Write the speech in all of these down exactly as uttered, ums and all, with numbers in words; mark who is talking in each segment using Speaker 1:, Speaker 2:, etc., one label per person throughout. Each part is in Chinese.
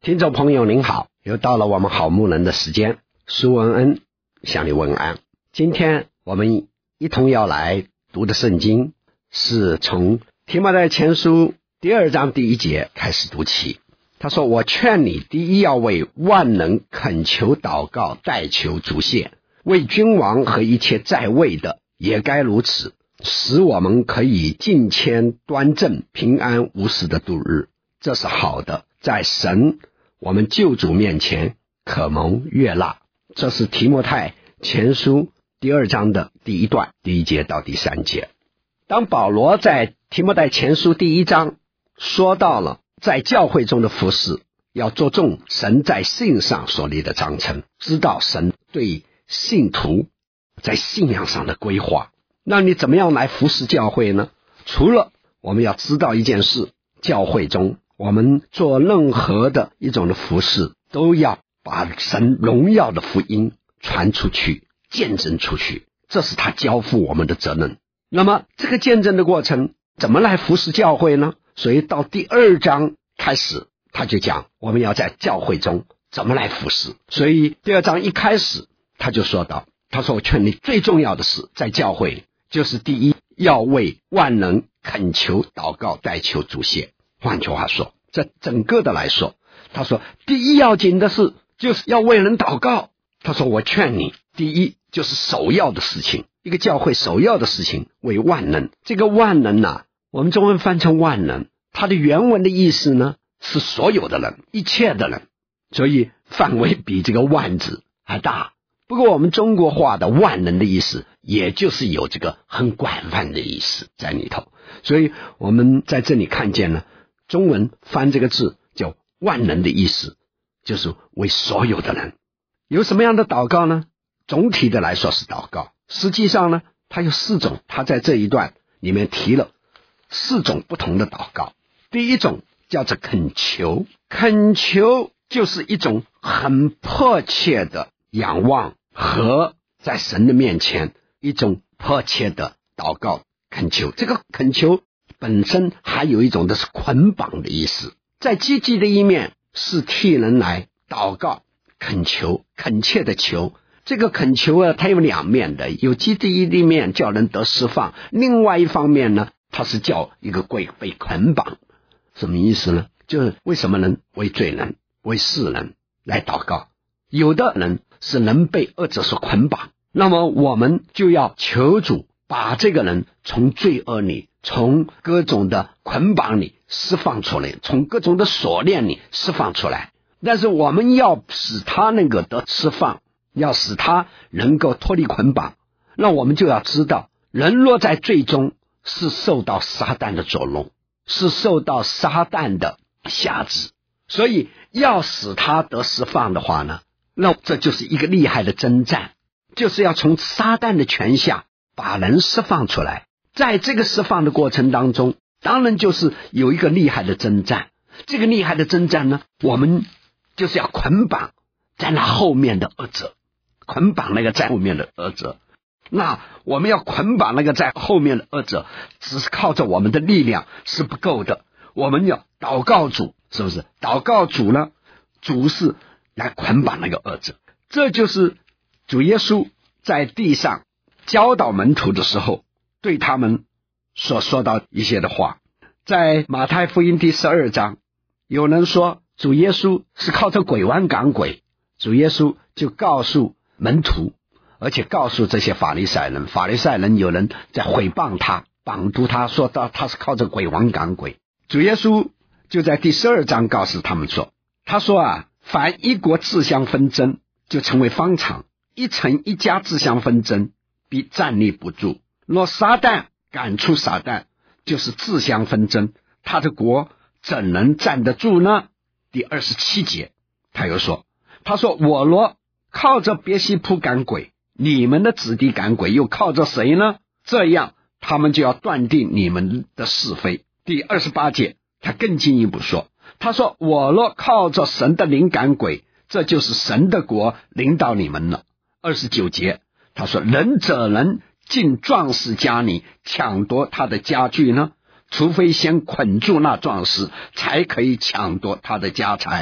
Speaker 1: 听众朋友您好，又到了我们好牧人的时间，苏文恩向你问安。今天我们一同要来读的圣经是从提摩太前书第二章第一节开始读起。他说，我劝你第一要为万能恳求祷告代求主谢，为君王和一切在位的也该如此，使我们可以敬虔端正平安无事的度日，这是好的，在神我们救主面前可蒙悦纳。这是提摩太前书第二章的第一段第一节到第三节。当保罗在提摩太前书第一章说到了在教会中的服事要着重神在信上所立的章程，知道神对信徒在信仰上的规划，那你怎么样来服事教会呢？除了我们要知道一件事，教会中我们做任何的一种的服事都要把神荣耀的福音传出去，见证出去，这是他交付我们的责任。那么这个见证的过程怎么来服事教会呢？所以到第二章开始他就讲我们要在教会中怎么来服事。所以第二章一开始他就说到，他说我劝你最重要的事在教会就是第一要为万能恳求祷告代求主谢。换句话说，这整个的来说，他说第一要紧的事就是要为人祷告。他说我劝你第一就是首要的事情，一个教会首要的事情为万能。这个万能啊，我们中文翻成万能，它的原文的意思呢是所有的人，一切的人，所以范围比这个万字还大。不过我们中国话的万能的意思也就是有这个很广泛的意思在里头，所以我们在这里看见呢，中文翻这个字叫万能的意思就是为所有的人。有什么样的祷告呢？总体的来说是祷告，实际上呢它有四种，他在这一段里面提了四种不同的祷告。第一种叫做恳求，恳求就是一种很迫切的仰望和在神的面前一种迫切的祷告恳求。这个恳求本身还有一种的是捆绑的意思，在积极的一面是替人来祷告恳求，恳切的求。这个恳求啊，它有两面的，有积极的一面叫人得释放，另外一方面呢它是叫一个鬼被捆绑。什么意思呢？就是为什么人为罪人为世人来祷告，有的人是能被恶者所捆绑，那么我们就要求主把这个人从罪恶里，从各种的捆绑里释放出来，从各种的锁链里释放出来。但是我们要使他那个得释放，要使他能够脱离捆绑，那我们就要知道人若在罪中是受到撒旦的作弄，是受到撒旦的辖制，所以要使他得释放的话呢，那这就是一个厉害的征战，就是要从撒旦的权下把人释放出来。在这个释放的过程当中，当然就是有一个厉害的征战。这个厉害的征战呢，我们就是要捆绑在那后面的恶者，捆绑那个在后面的恶者。那我们要捆绑那个在后面的恶者，只是靠着我们的力量是不够的，我们要祷告主，是不是？祷告主呢，主是来捆绑那个恶者。这就是主耶稣在地上教导门徒的时候对他们所说到一些的话。在马太福音第十二章，有人说主耶稣是靠着鬼王赶鬼，主耶稣就告诉门徒，而且告诉这些法利赛人，法利赛人有人在毁谤他，绑住他，说到他是靠着鬼王赶鬼。主耶稣就在第十二章告诉他们说，他说啊，凡一国自相纷争，就成为方场；一城一家自相纷争，必站立不住。若撒旦赶出撒旦，就是自相纷争，他的国怎能站得住呢？第二十七节他又说，他说我若靠着别西卜赶鬼，你们的子弟赶鬼又靠着谁呢？这样他们就要断定你们的是非。第二十八节他更进一步说，他说我若靠着神的灵赶鬼，这就是神的国领导你们了。二十九节他说，人怎能进壮士家里抢夺他的家具呢？除非先捆住那壮士，才可以抢夺他的家财。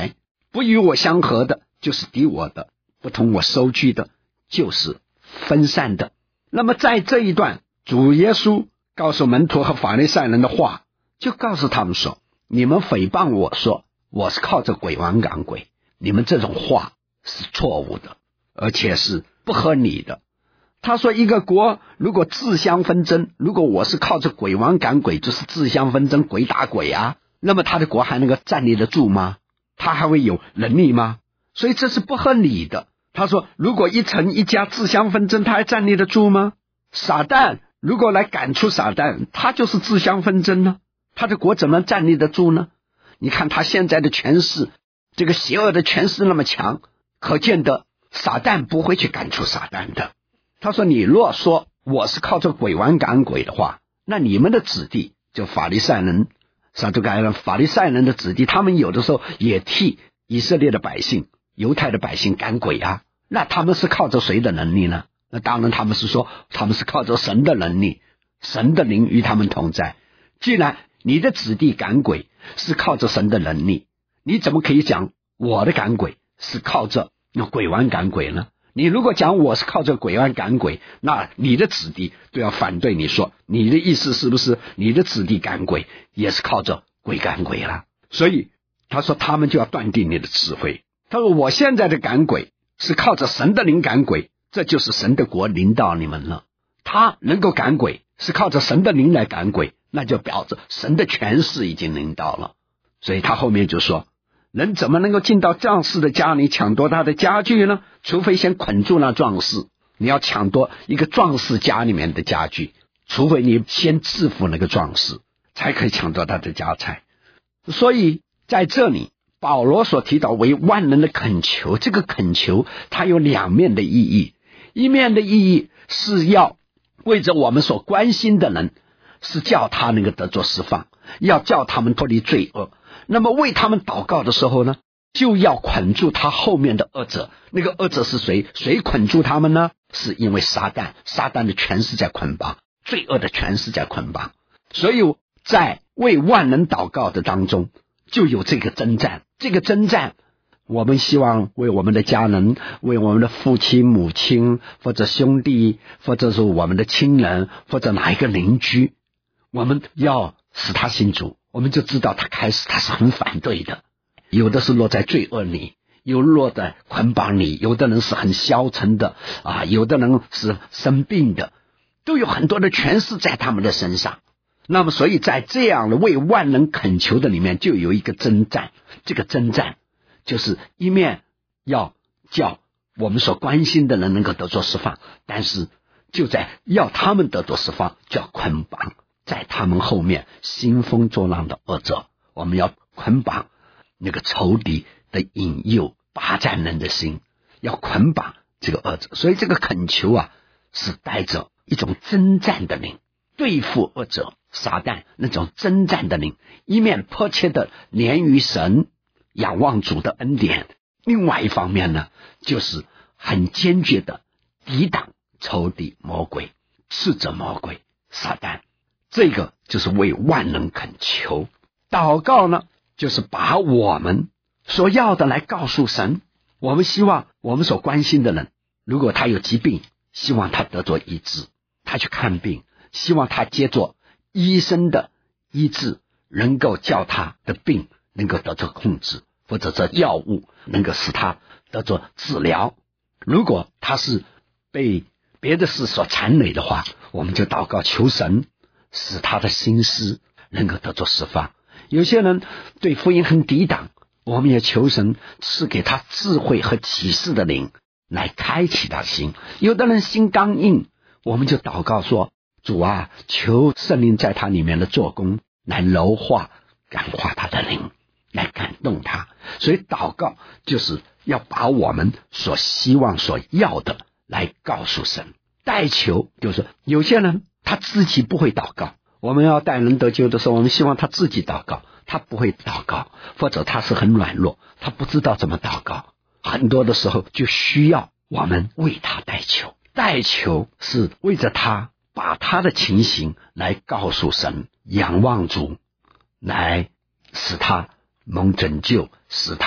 Speaker 2: 不与我相合的，就是敌我的；不同我收据的，就是分散的。那么在这一段，主耶稣告诉门徒和法利赛人的话，就告诉他们说，你们诽谤我说我是靠着鬼王赶鬼，你们这种话是错误的，而且是不合理的。他说一个国如果自相纷争，如果我是靠着鬼王赶鬼，就是自相纷争，鬼打鬼啊，那么他的国还能够站立得住吗？他还会有能力吗？所以这是不合理的。他说如果一城一家自相纷争，他还站立得住吗？撒旦如果来赶出撒旦，他就是自相纷争呢，他的国怎么站立得住呢？你看他现在的权势，这个邪恶的权势那么强，可见的撒旦不会去赶出撒旦的。他说你若说我是靠着鬼王赶鬼的话，那你们的子弟就法利赛人、撒都该人、法利赛人的子弟，他们有的时候也替以色列的百姓、犹太的百姓赶鬼啊，那他们是靠着谁的能力呢？那当然他们是说他们是靠着神的能力，神的灵与他们同在。既然你的子弟赶鬼是靠着神的能力，你怎么可以讲我的赶鬼是靠着那鬼王赶鬼呢？你如果讲我是靠着鬼王赶鬼，那你的子弟都要反对你说，你的意思是不是你的子弟赶鬼也是靠着鬼赶鬼了？所以他说他们就要断定你的智慧。他说我现在的赶鬼是靠着神的灵赶鬼，这就是神的国临到你们了。他能够赶鬼是靠着神的灵来赶鬼，那就表示神的权势已经临到了。所以他后面就说，人怎么能够进到壮士的家里抢夺他的家具呢？除非先捆住那壮士。你要抢夺一个壮士家里面的家具，除非你先制服那个壮士，才可以抢夺他的家财。所以在这里保罗所提到为万人的恳求，这个恳求它有两面的意义。一面的意义是要为着我们所关心的人，是叫他能够得着释放，要叫他们脱离罪恶。那么为他们祷告的时候呢，就要捆住他后面的恶者。那个恶者是谁？谁捆住他们呢？是因为撒旦，撒旦的权势在捆绑，罪恶的权势在捆绑。所以在为万人祷告的当中，就有这个征战。这个征战，我们希望为我们的家人，为我们的父亲母亲，或者兄弟，或者是我们的亲人，或者哪一个邻居，我们要使他信主，我们就知道他开始他是很反对的。有的是落在罪恶里，有落在捆绑里，有的人是很消沉的啊，有的人是生病的，都有很多的权势在他们的身上。那么所以在这样的为万人恳求的里面，就有一个征战。这个征战就是一面要叫我们所关心的人能够得着释放，但是就在要他们得着释放，就要捆绑在他们后面兴风作浪的恶者。我们要捆绑那个仇敌的引诱，霸占人的心，要捆绑这个恶者。所以这个恳求啊，是带着一种征战的灵，对付恶者撒旦那种征战的灵，一面迫切的连于神，仰望主的恩典，另外一方面呢，就是很坚决的抵挡仇敌魔鬼，斥责魔鬼撒旦。这个就是为万人恳求。祷告呢，就是把我们所要的来告诉神。我们希望我们所关心的人，如果他有疾病，希望他得着医治，他去看病，希望他接着医生的医治，能够叫他的病能够得着控制，或者这药物能够使他得着治疗。如果他是被别的事所缠累的话，我们就祷告求神使他的心思能够得着释放。有些人对福音很抵挡，我们也求神赐给他智慧和启示的灵来开启他的心。有的人心刚硬，我们就祷告说，主啊，求圣灵在他里面的做工，来柔化感化他的灵，来感动他。所以祷告就是要把我们所希望所要的来告诉神。代求就是有些人他自己不会祷告，我们要带人得救的时候，我们希望他自己祷告，他不会祷告，或者他是很软弱，他不知道怎么祷告，很多的时候就需要我们为他代求。代求是为着他把他的情形来告诉神，仰望主，来使他蒙拯救，使他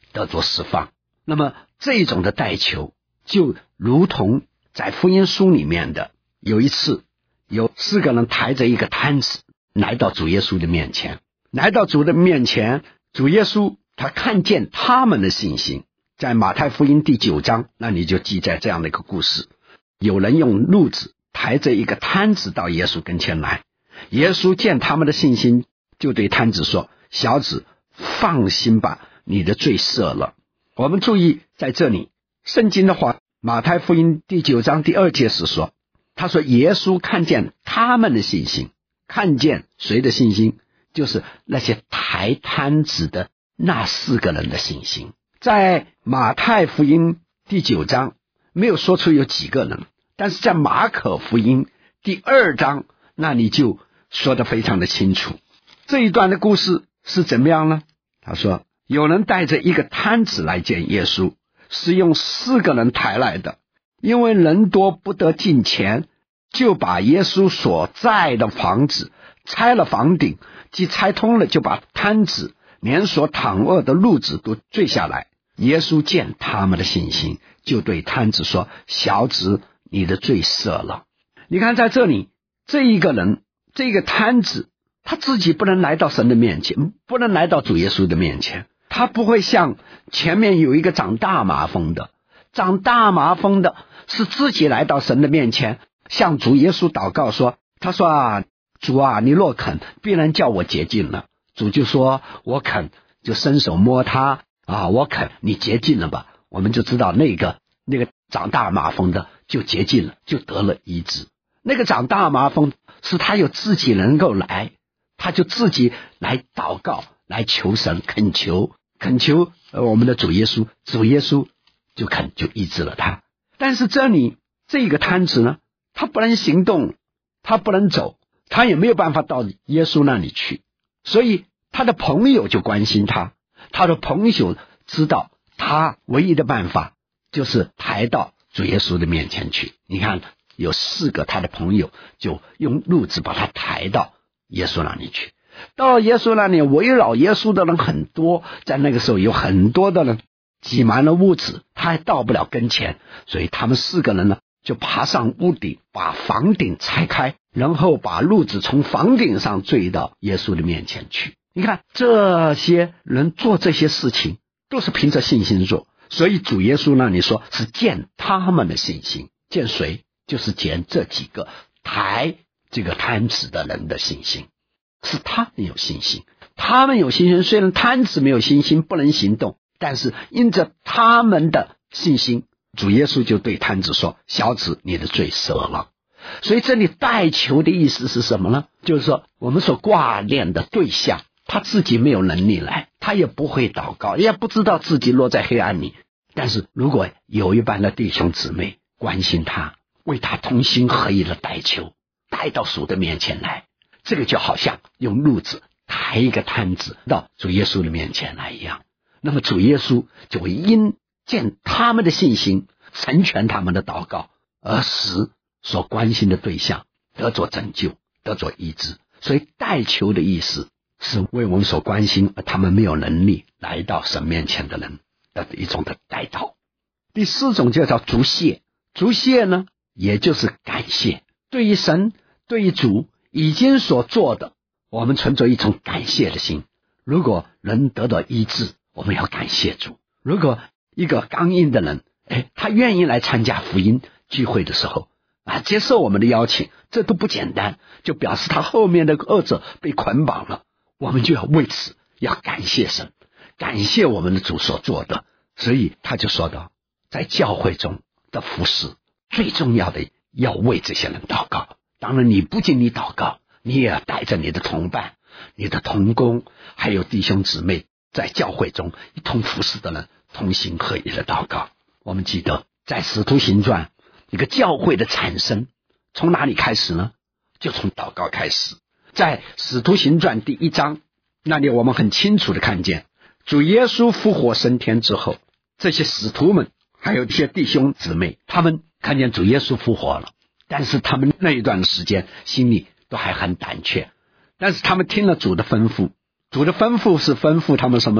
Speaker 2: 得着释放。那么这种的代求就如同在福音书里面的，有一次有四个人抬着一个摊子来到主耶稣的面前，来到主的面前，主耶稣他看见他们的信心。在马太福音第九章那里就记载这样的一个故事，有人用褥子抬着一个摊子到耶稣跟前来，耶稣见他们的信心，就对摊子说，小子，放心吧，你的罪赦了。我们注意在这里圣经的话，马太福音第九章第二节是说，他说耶稣看见他们的信心。看见谁的信心？就是那些抬摊子的那四个人的信心。在马太福音第九章没有说出有几个人，但是在马可福音第二章那里就说得非常的清楚。这一段的故事是怎么样呢？他说有人带着一个摊子来见耶稣，是用四个人抬来的，因为人多不得进前，就把耶稣所在的房子拆了房顶，既拆通了，就把摊子连所躺卧的褥子都坠下来。耶稣见他们的信心，就对摊子说，小子，你的罪赦了。你看在这里，这一个人，这个摊子，他自己不能来到神的面前，不能来到主耶稣的面前，他不会像前面有一个长大麻风的，长大麻风的是自己来到神的面前，向主耶稣祷告说，他说啊，主啊，你若肯，必然叫我洁净了。主就说，我肯，就伸手摸他啊，我肯，你洁净了吧。我们就知道那个那个长大麻风的就洁净了，就得了医治。那个长大麻风是他有自己能够来，他就自己来祷告，来求神，恳求恳求我们的主耶稣，主耶稣就肯就医治了他。但是这里这个摊子呢，他不能行动，他不能走，他也没有办法到耶稣那里去，所以他的朋友就关心他，他的朋友知道他唯一的办法就是抬到主耶稣的面前去。你看有四个他的朋友就用褥子把他抬到耶稣那里去。到耶稣那里，围绕耶稣的人很多，在那个时候有很多的人挤满了屋子，他还到不了跟前，所以他们四个人呢就爬上屋顶，把房顶拆开，然后把褥子从房顶上坠到耶稣的面前去。你看这些人做这些事情都是凭着信心做，所以主耶稣那里说是见他们的信心。见谁？就是见这几个抬这个摊子的人的信心，是他们有信心。他们有信心，虽然摊子没有信心不能行动，但是因着他们的信心，主耶稣就对摊子说，小子，你的罪赦了。所以这里代求的意思是什么呢？就是说我们所挂念的对象，他自己没有能力来，他也不会祷告，也不知道自己落在黑暗里，但是如果有一般的弟兄姊妹关心他，为他同心合意的代求，带到主的面前来，这个就好像用褥子抬一个摊子到主耶稣的面前来一样。那么主耶稣就会因见他们的信心，成全他们的祷告，而使所关心的对象得着拯救，得着医治。所以代求的意思是为我们所关心而他们没有能力来到神面前的人的一种的代祷。第四种就叫祝谢。祝谢呢，也就是感谢，对于神，对于主已经所做的，我们存着一种感谢的心。如果人得到医治，我们要感谢主。如果一个刚硬的人，哎，他愿意来参加福音聚会的时候啊，接受我们的邀请，这都不简单，就表示他后面的恶者被捆绑了。我们就要为此要感谢神，感谢我们的主所做的。所以他就说到，在教会中的服事最重要的要为这些人祷告。当然你不仅你祷告，你也要带着你的同伴，你的同工，还有弟兄姊妹在教会中一同服事的人同心合一的祷告。我们记得在使徒行传，一个教会的产生从哪里开始呢？就从祷告开始。在使徒行传第一章那里，我们很清楚的看见主耶稣复活升天之后，这些使徒们还有一些弟兄姊妹，他们看见主耶稣复活了，但是他们那一段时间心里都还很胆怯，但是他们听了主的吩咐。主的吩咐是吩咐他们什么呢？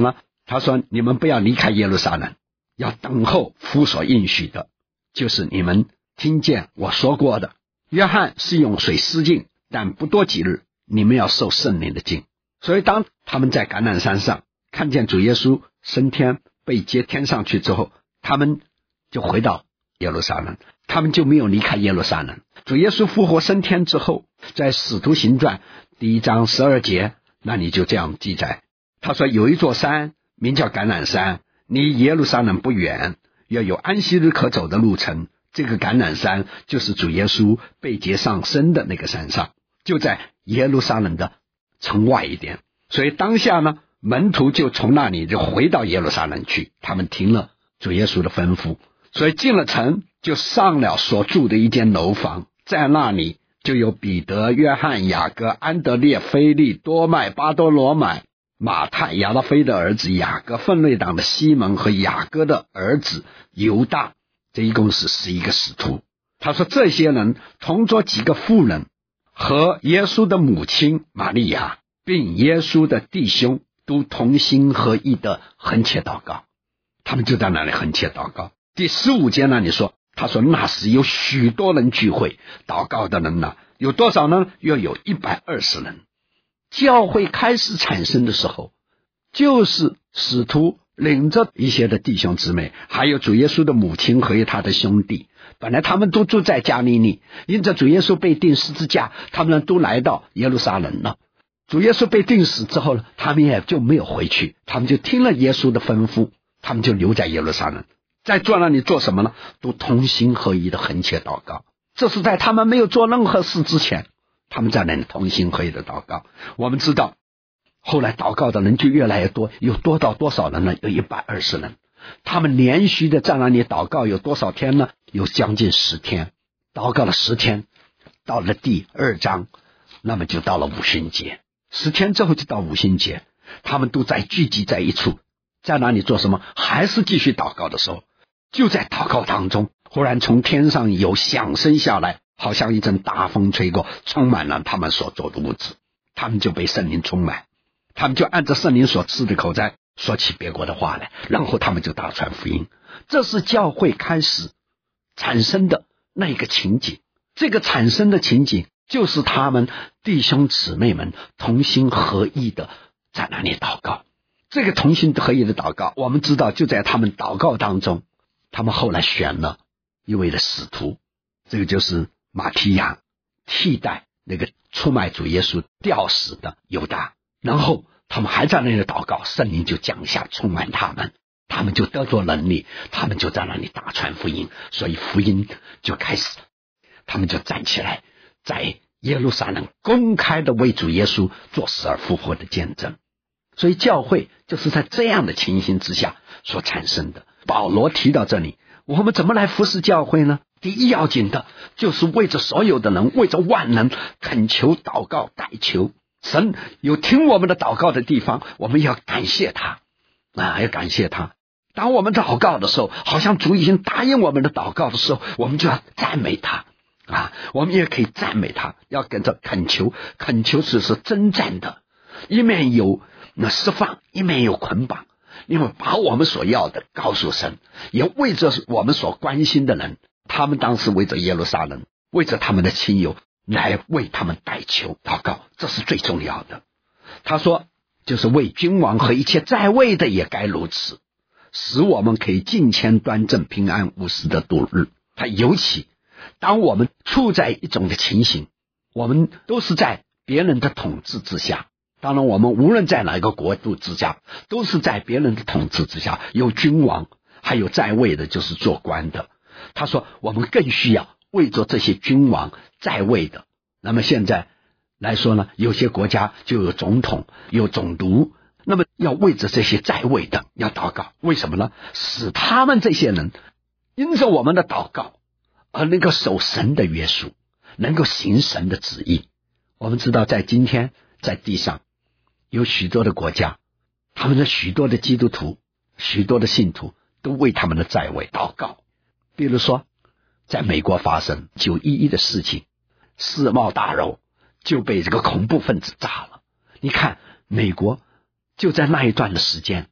Speaker 2: 他说你们不要离开耶路撒冷，要等候父所应许的，就是你们听见我说过的。约翰是用水施浸，但不多几日，你们要受圣灵的浸。所以当他们在橄榄山上看见主耶稣升天被接天上去之后，他们就回到耶路撒冷，他们就没有离开耶路撒冷。主耶稣复活升天之后，在使徒行传第一章十二节那里就这样记载，他说有一座山名叫橄榄山，离耶路撒冷不远，要有安息日可走的路程。这个橄榄山就是主耶稣被接上升的那个山上，就在耶路撒冷的城外一点。所以当下呢，门徒就从那里就回到耶路撒冷去，他们听了主耶稣的吩咐，所以进了城就上了所住的一间楼房，在那里就有彼得、约翰、雅各、安德烈、腓力、多麦、巴多罗买、马太、亚拉腓的儿子雅各、奋锐党的西门和雅各的儿子犹大，这一共是十一个使徒。他说这些人同着几个妇人和耶稣的母亲玛利亚，并耶稣的弟兄都同心合意的横切祷告。他们就在那里横切祷告。第十五节那里说，他说那时有许多人聚会，祷告的人呢，有多少呢？约有一百二十人。教会开始产生的时候，就是使徒领着一些的弟兄姊妹，还有主耶稣的母亲和他的兄弟，本来他们都住在加利利，因着主耶稣被钉十字架，他们都来到耶路撒冷了。主耶稣被钉死之后呢，他们也就没有回去，他们就听了耶稣的吩咐，他们就留在耶路撒冷。在坐那里做什么呢？都同心合意的横切祷告。这是在他们没有做任何事之前，他们在那里同心合意的祷告。我们知道后来祷告的人就越来越多，有多到多少人呢？有一百二十人。他们连续的在那里祷告有多少天呢？有将近十天，祷告了十天，到了第二章，那么就到了五旬节。十天之后就到五旬节，他们都在聚集在一处，在那里做什么？还是继续祷告的时候，就在祷告当中，忽然从天上有响声下来，好像一阵大风吹过，充满了他们所坐的屋子。他们就被圣灵充满，他们就按照圣灵所赐的口才说起别国的话来，然后他们就大传福音。这是教会开始产生的那个情景。这个产生的情景就是他们弟兄姊妹们同心合意的在那里祷告。这个同心合意的祷告，我们知道就在他们祷告当中，他们后来选了一位的使徒，这个就是马提亚，替代那个出卖主耶稣吊死的犹大。然后他们还在那里祷告，圣灵就降下充满他们，他们就得着能力，他们就在那里大传福音。所以福音就开始，他们就站起来，在耶路撒冷公开的为主耶稣做死而复活的见证。所以教会就是在这样的情形之下所产生的。保罗提到这里，我们怎么来服侍教会呢？第一要紧的就是为着所有的人，为着万人恳求祷告代求。神有听我们的祷告的地方，我们要感谢他啊，要感谢他。当我们祷告的时候，好像主已经答应我们的祷告的时候，我们就要赞美他啊，我们也可以赞美他，要跟着恳求。恳求只是征战的，一面有那释放，一面有捆绑，因为把我们所要的告诉神，也为着我们所关心的人，他们当时为着耶路撒冷，为着他们的亲友，来为他们代求祷告，这是最重要的。他说就是为君王和一切在位的也该如此，使我们可以敬虔端正平安无事的度日。他尤其当我们处在一种的情形，我们都是在别人的统治之下，当然我们无论在哪一个国度之下，都是在别人的统治之下，有君王，还有在位的就是做官的。他说我们更需要为着这些君王在位的。那么现在来说呢，有些国家就有总统，有总督，那么要为着这些在位的要祷告。为什么呢？使他们这些人因着我们的祷告而能够守神的约束，能够行神的旨意。我们知道在今天在地上有许多的国家，他们的许多的基督徒，许多的信徒都为他们的在位祷告。比如说在美国发生九一一的事情，世贸大楼就被这个恐怖分子炸了。你看美国就在那一段的时间，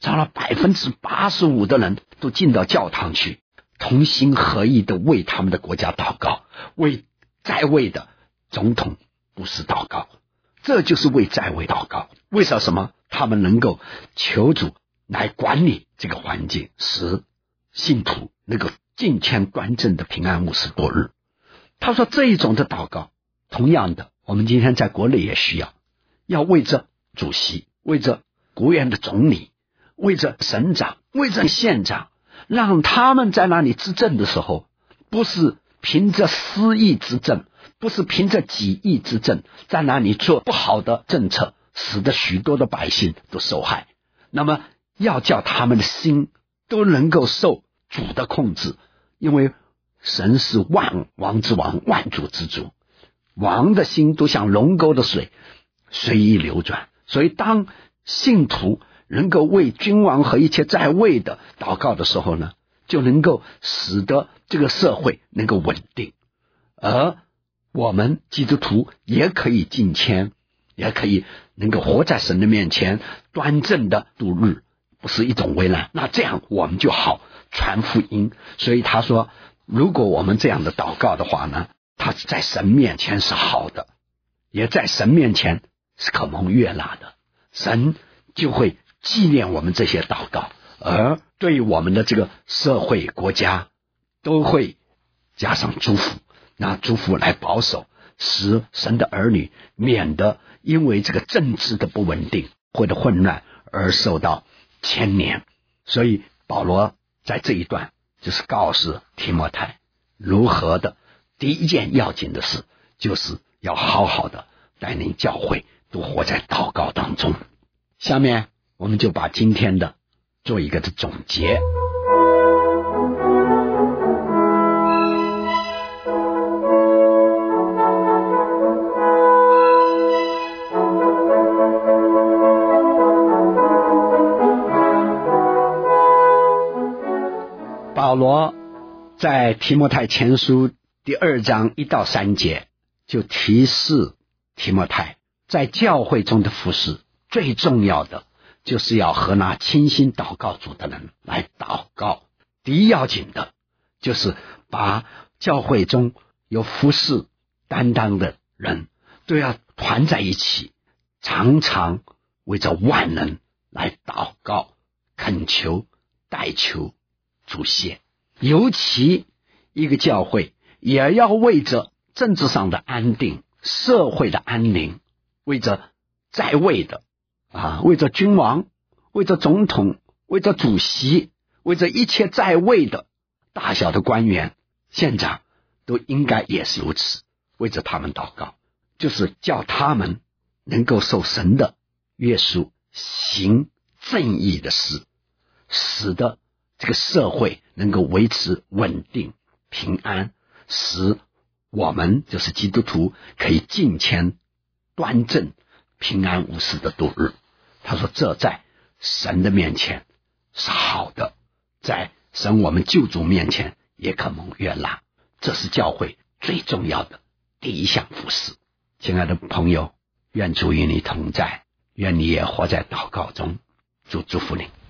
Speaker 2: 超了百分之八十五的人都进到教堂去，同心合意的为他们的国家祷告，为在位的总统布施祷告。这就是为在位祷告。为什么他们能够求主来管理这个环境，使信徒能够敬虔端正的平安无事度日。他说这一种的祷告，同样的我们今天在国内也需要，要为着主席，为着国务院的总理，为着省长，为着县长，让他们在那里执政的时候，不是凭着私意执政，不是凭着己意执政，在那里做不好的政策，使得许多的百姓都受害。那么要叫他们的心都能够受主的控制，因为神是万王之王，万主之主，王的心都像龙沟的水，随意流转。所以当信徒能够为君王和一切在位的祷告的时候呢，就能够使得这个社会能够稳定，而我们基督徒也可以敬虔，也可以能够活在神的面前，端正的度日，不是一种为难。那这样我们就好传福音。所以他说，如果我们这样的祷告的话呢，他在神面前是好的，也在神面前是可蒙悦纳的。神就会纪念我们这些祷告，而对我们的这个社会国家都会加上祝福，那祝福来保守，使神的儿女免得因为这个政治的不稳定或者混乱而受到牵连。所以保罗在这一段就是告诉提摩太如何的，第一件要紧的事就是要好好的带领教会都活在祷告当中。下面我们就把今天的做一个的总结。保罗在提摩太前书第二章一到三节就提示提摩太，在教会中的服事最重要的就是要和那倾心祷告主的人来祷告。第一要紧的就是把教会中有服事担当的人都要团在一起，常常为着万人来祷告，恳求代求主谢。尤其一个教会也要为着政治上的安定，社会的安宁，为着在位的啊，为着君王，为着总统，为着主席，为着一切在位的大小的官员县长，都应该也是如此，为着他们祷告，就是叫他们能够受神的约束，行正义的事，使得这个社会能够维持稳定平安，使我们就是基督徒可以敬虔端正平安无事的度日。他说这在神的面前是好的，在神我们救主面前也可蒙悦纳，这是教会最重要的第一项服事。亲爱的朋友，愿主与你同在，愿你也活在祷告中，主祝福你。